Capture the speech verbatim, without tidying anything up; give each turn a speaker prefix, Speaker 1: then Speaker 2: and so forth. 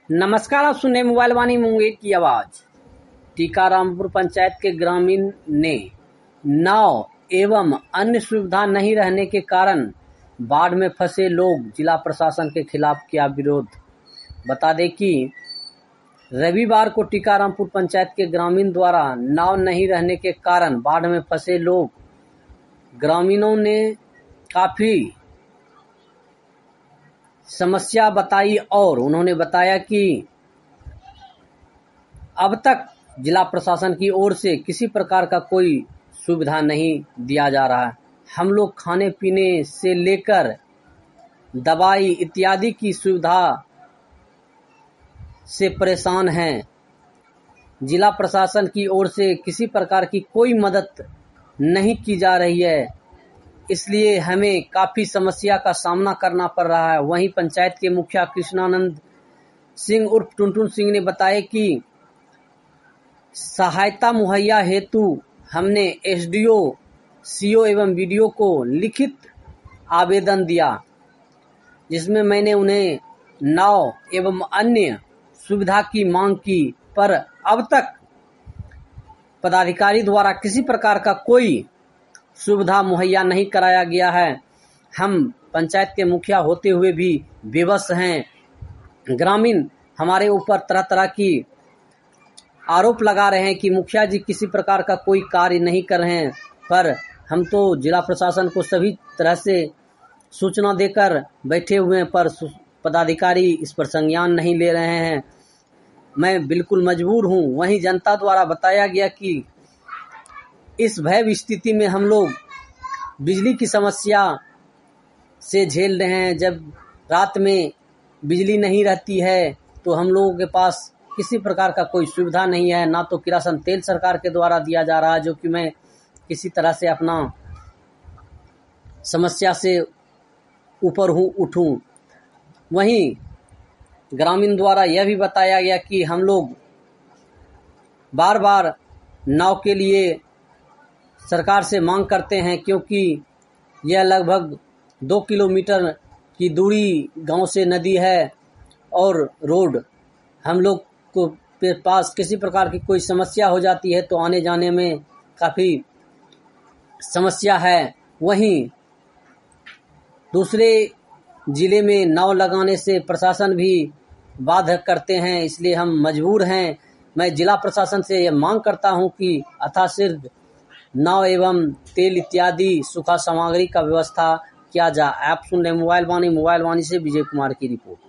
Speaker 1: नमस्कार, आप सुन रहे मोबाइल वाणी मुंगेर की आवाज। टीकारामपुर पंचायत के ग्रामीण ने नाव एवं अन्य सुविधा नहीं रहने के कारण बाढ़ में फंसे लोग जिला प्रशासन के खिलाफ किया विरोध। बता दें कि रविवार को टीकारामपुर पंचायत के ग्रामीण द्वारा नाव नहीं रहने के कारण बाढ़ में फंसे लोग ग्रामीणों ने काफी समस्या बताई और उन्होंने बताया कि अब तक जिला प्रशासन की ओर से किसी प्रकार का कोई सुविधा नहीं दिया जा रहा है। हम लोग खाने पीने से लेकर दवाई इत्यादि की सुविधा से परेशान हैं। जिला प्रशासन की ओर से किसी प्रकार की कोई मदद नहीं की जा रही है, इसलिए हमें काफी समस्या का सामना करना पड़ रहा है। वहीं पंचायत के मुखिया कृष्णानंद सिंह उर्फ टुनटुन सिंह ने बताया कि सहायता मुहैया हेतु हमने एसडीओ, सीओ एवं बीडीओ को लिखित आवेदन दिया, जिसमें मैंने उन्हें नाव एवं अन्य सुविधा की मांग की, पर अब तक पदाधिकारी द्वारा किसी प्रकार का कोई सुविधा मुहैया नहीं कराया गया है। हम पंचायत के मुखिया होते हुए भी बेबस हैं। ग्रामीण हमारे ऊपर तरह तरह की आरोप लगा रहे हैं कि मुखिया जी किसी प्रकार का कोई कार्य नहीं कर रहे हैं, पर हम तो जिला प्रशासन को सभी तरह से सूचना देकर बैठे हुए हैं, पर पदाधिकारी इस पर संज्ञान नहीं ले रहे हैं। मैं बिल्कुल मजबूर हूं। वहीं जनता द्वारा बताया गया कि इस भय स्थिति में हम लोग बिजली की समस्या से झेल रहे हैं। जब रात में बिजली नहीं रहती है तो हम लोगों के पास किसी प्रकार का कोई सुविधा नहीं है, ना तो किरासन तेल सरकार के द्वारा दिया जा रहा है, जो कि मैं किसी तरह से अपना समस्या से ऊपर हूँ उठूं। वहीं ग्रामीण द्वारा यह भी बताया गया कि हम लोग बार बार नाव के लिए सरकार से मांग करते हैं, क्योंकि यह लगभग दो किलोमीटर की दूरी गांव से नदी है और रोड हम लोग को पास किसी प्रकार की कोई समस्या हो जाती है तो आने जाने में काफ़ी समस्या है। वहीं दूसरे जिले में नाव लगाने से प्रशासन भी बाधा करते हैं, इसलिए हम मजबूर हैं। मैं जिला प्रशासन से यह मांग करता हूं कि यथाशीघ्र नाव एवं तेल इत्यादि सूखा सामग्री का व्यवस्था किया जाए। आप सुन रहे मोबाइल वाणी मोबाइल वाणी से विजय कुमार की रिपोर्ट।